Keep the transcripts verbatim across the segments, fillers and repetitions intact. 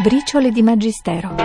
Briciole di Magistero.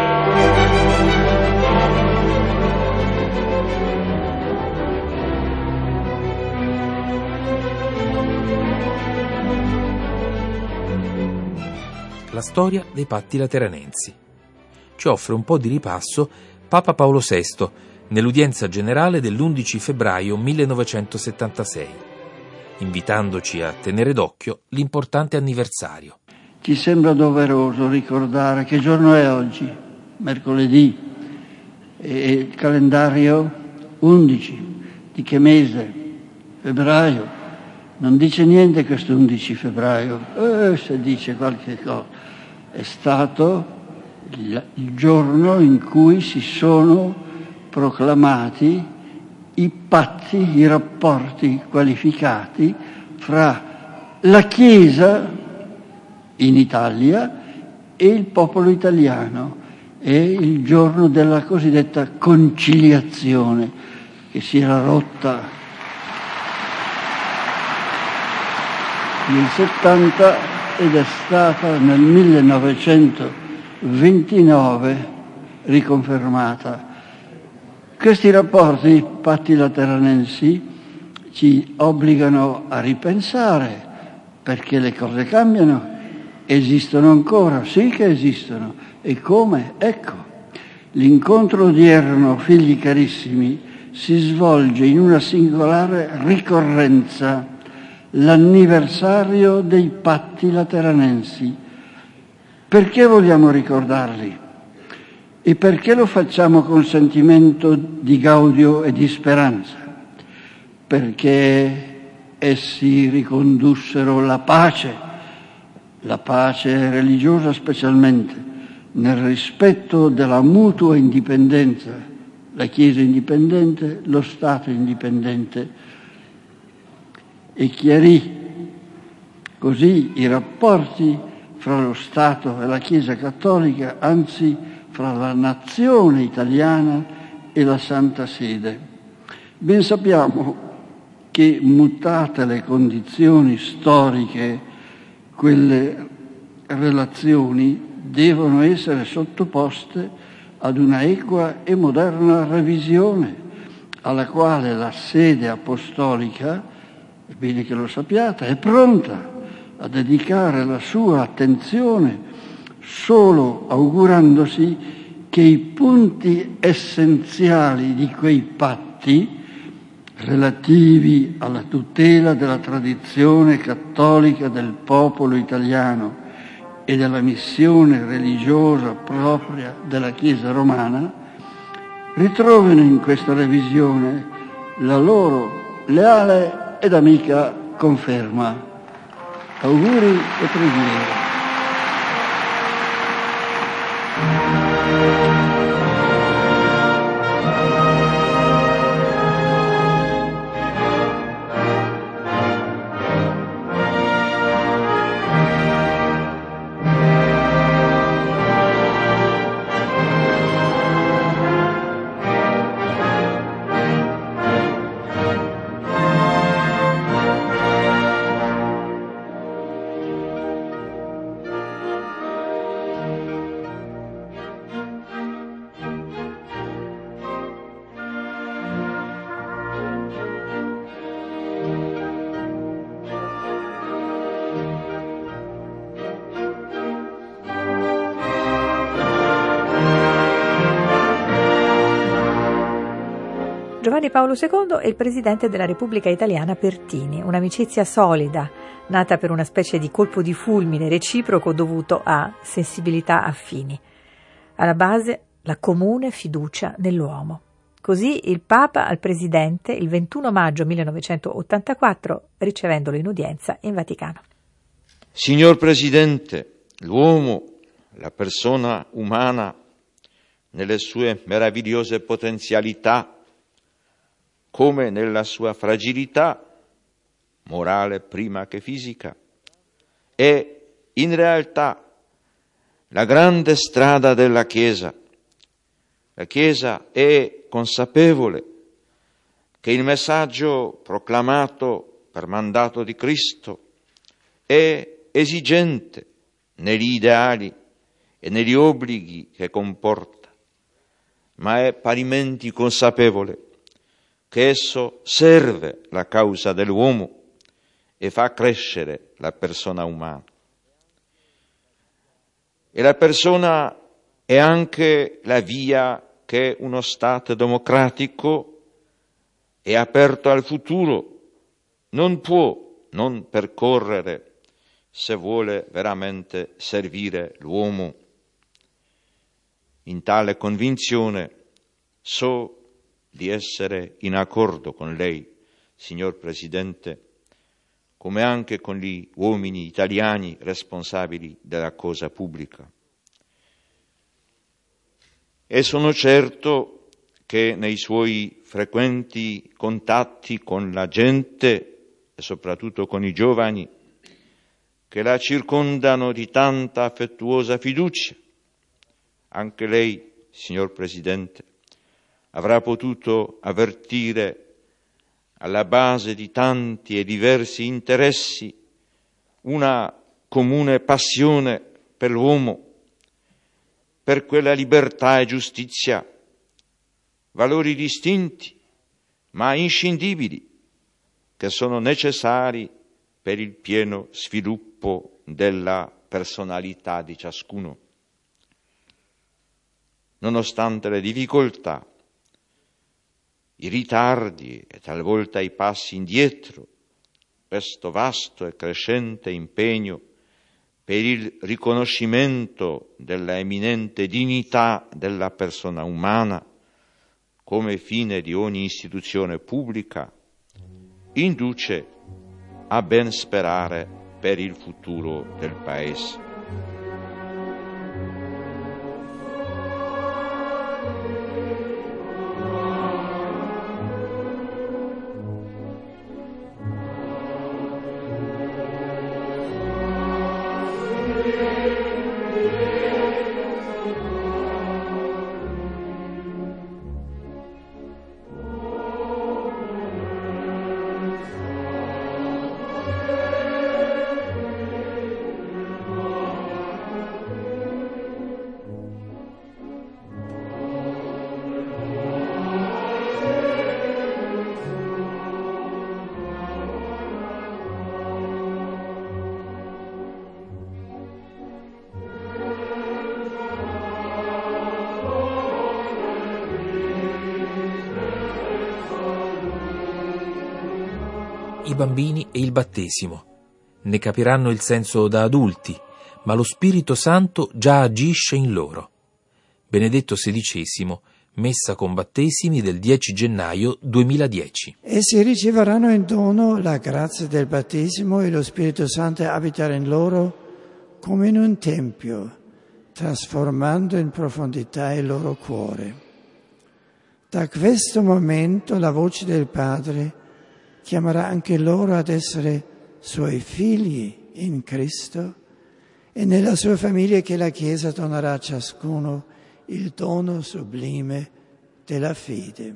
La storia dei patti lateranensi. Ci offre un po' di ripasso Papa Paolo sesto nell'udienza generale dell'undici febbraio millenovecentosettantasei, invitandoci a tenere d'occhio l'importante anniversario. Ci sembra doveroso ricordare che giorno è oggi, mercoledì, e il calendario undici, di che mese? Febbraio. Non dice niente questo undici febbraio, eh, se dice qualche cosa. È stato il, il giorno in cui si sono proclamati i patti, i rapporti qualificati fra la Chiesa in Italia e il popolo italiano. È il giorno della cosiddetta conciliazione che si era rotta nel settanta ed è stata nel millenovecentoventinove riconfermata. Questi rapporti, patti lateranensi, ci obbligano a ripensare, perché le cose cambiano. Esistono ancora, sì che esistono. E come? Ecco, l'incontro odierno, figli carissimi, si svolge in una singolare ricorrenza, l'anniversario dei patti lateranensi. Perché vogliamo ricordarli? E perché lo facciamo con sentimento di gaudio e di speranza? Perché essi ricondussero la pace, la pace religiosa specialmente, nel rispetto della mutua indipendenza, la Chiesa indipendente, lo Stato indipendente, e chiarì così i rapporti fra lo Stato e la Chiesa cattolica, anzi fra la nazione italiana e la Santa Sede. Ben sappiamo che, mutate le condizioni storiche, quelle relazioni devono essere sottoposte ad una equa e moderna revisione, alla quale la sede apostolica, è bene che lo sappiate, è pronta a dedicare la sua attenzione, solo augurandosi che i punti essenziali di quei patti, relativi alla tutela della tradizione cattolica del popolo italiano e della missione religiosa propria della Chiesa romana, ritrovino in questa revisione la loro leale ed amica conferma. Auguri e preghiere. Giovanni Paolo secondo è il presidente della Repubblica Italiana Pertini, un'amicizia solida, nata per una specie di colpo di fulmine reciproco dovuto a sensibilità affini. Alla base la comune fiducia nell'uomo. Così il Papa al presidente il ventuno maggio millenovecentottantaquattro, ricevendolo in udienza in Vaticano. Signor Presidente, l'uomo, la persona umana, nelle sue meravigliose potenzialità, come nella sua fragilità, morale prima che fisica, è in realtà la grande strada della Chiesa. La Chiesa è consapevole che il messaggio proclamato per mandato di Cristo è esigente negli ideali e negli obblighi che comporta, ma è parimenti consapevole che esso serve la causa dell'uomo e fa crescere la persona umana. E la persona è anche la via che uno Stato democratico è aperto al futuro non può non percorrere se vuole veramente servire l'uomo. In tale convinzione so di essere in accordo con lei, signor Presidente, come anche con gli uomini italiani responsabili della cosa pubblica. E sono certo che nei suoi frequenti contatti con la gente e soprattutto con i giovani che la circondano di tanta affettuosa fiducia, anche lei, signor Presidente, avrà potuto avvertire alla base di tanti e diversi interessi una comune passione per l'uomo, per quella libertà e giustizia, valori distinti ma inscindibili che sono necessari per il pieno sviluppo della personalità di ciascuno. Nonostante le difficoltà, i ritardi e talvolta i passi indietro, questo vasto e crescente impegno per il riconoscimento della eminente dignità della persona umana come fine di ogni istituzione pubblica, induce a ben sperare per il futuro del Paese. I bambini e il battesimo. Ne capiranno il senso da adulti, ma lo Spirito Santo già agisce in loro. Benedetto sedicesimo, messa con battesimi del dieci gennaio duemiladieci. Essi riceveranno in dono la grazia del battesimo e lo Spirito Santo abiterà in loro come in un tempio, trasformando in profondità il loro cuore. Da questo momento la voce del Padre chiamerà anche loro ad essere suoi figli in Cristo e nella sua famiglia che la Chiesa donerà a ciascuno il dono sublime della fede.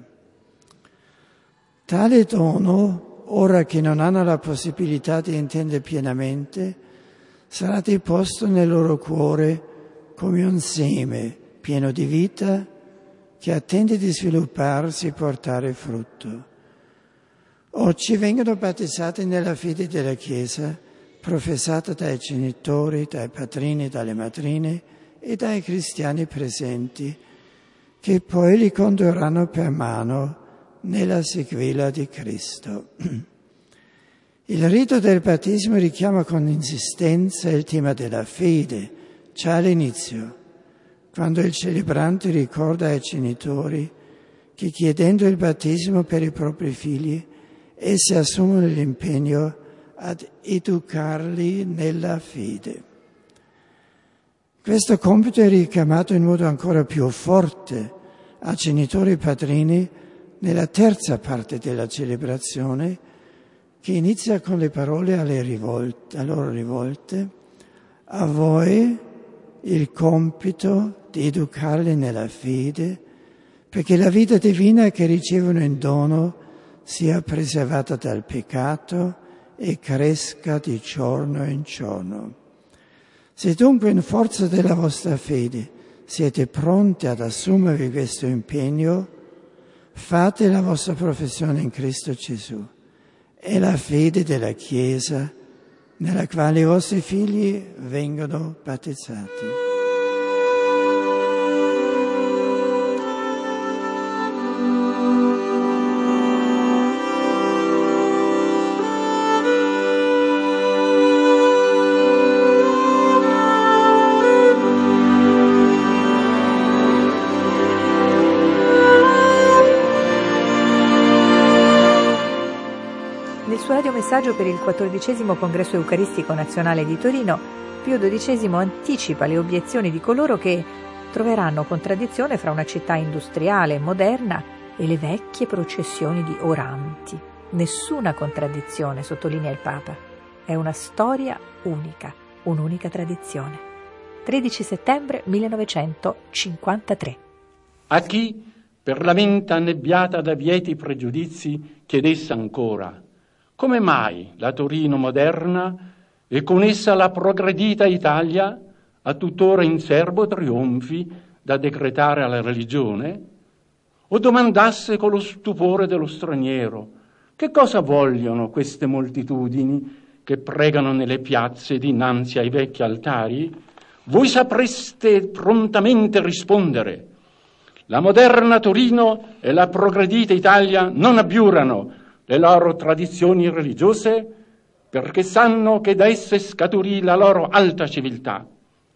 Tale dono, ora che non hanno la possibilità di intendere pienamente, sarà deposto nel loro cuore come un seme pieno di vita che attende di svilupparsi e portare frutto. Oggi vengono battezzati nella fede della Chiesa, professata dai genitori, dai padrini, dalle madrine e dai cristiani presenti, che poi li condurranno per mano nella sequela di Cristo. Il rito del battesimo richiama con insistenza il tema della fede, già all'inizio, quando il celebrante ricorda ai genitori che chiedendo il battesimo per i propri figli, essi assumono l'impegno ad educarli nella fede. Questo compito è richiamato in modo ancora più forte a genitori e padrini nella terza parte della celebrazione, che inizia con le parole alle rivolte, a loro rivolte: a voi il compito di educarli nella fede, perché la vita divina che ricevono in dono sia preservata dal peccato e cresca di giorno in giorno. Se dunque in forza della vostra fede siete pronti ad assumervi questo impegno, fate la vostra professione in Cristo Gesù. È la fede della Chiesa nella quale i vostri figli vengono battezzati. Nel suo radiomessaggio per il quattordicesimo Congresso Eucaristico Nazionale di Torino, Pio dodicesimo anticipa le obiezioni di coloro che troveranno contraddizione fra una città industriale e moderna e le vecchie processioni di oranti. Nessuna contraddizione, sottolinea il Papa. È una storia unica, un'unica tradizione. tredici settembre millenovecentocinquantatré. A chi, per la mente annebbiata da vieti pregiudizi, chiedesse ancora: come mai la Torino moderna e con essa la progredita Italia ha tuttora in serbo trionfi da decretare alla religione? O domandasse con lo stupore dello straniero: che cosa vogliono queste moltitudini che pregano nelle piazze dinanzi ai vecchi altari? Voi sapreste prontamente rispondere: la moderna Torino e la progredita Italia non abbiurano le loro tradizioni religiose, perché sanno che da esse scaturì la loro alta civiltà.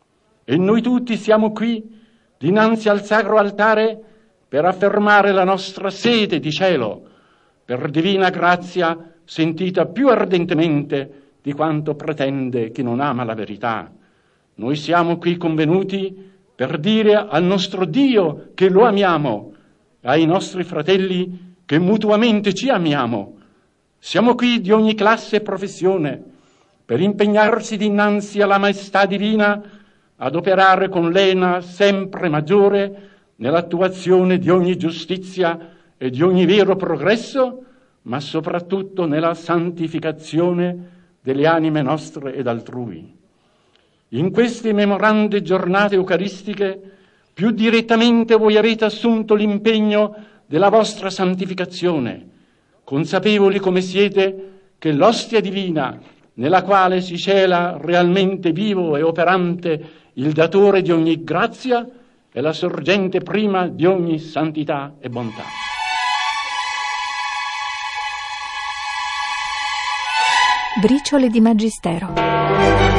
E noi tutti siamo qui, dinanzi al sacro altare, per affermare la nostra sete di cielo, per divina grazia sentita più ardentemente di quanto pretende chi non ama la verità. Noi siamo qui convenuti per dire al nostro Dio che lo amiamo, ai nostri fratelli che mutuamente ci amiamo. Siamo qui di ogni classe e professione per impegnarsi dinanzi alla maestà divina ad operare con lena sempre maggiore nell'attuazione di ogni giustizia e di ogni vero progresso, ma soprattutto nella santificazione delle anime nostre ed altrui. In queste memorande giornate eucaristiche più direttamente voi avete assunto l'impegno della vostra santificazione, consapevoli come siete che l'ostia divina, nella quale si cela realmente vivo e operante il datore di ogni grazia, è la sorgente prima di ogni santità e bontà. Briciole di Magistero.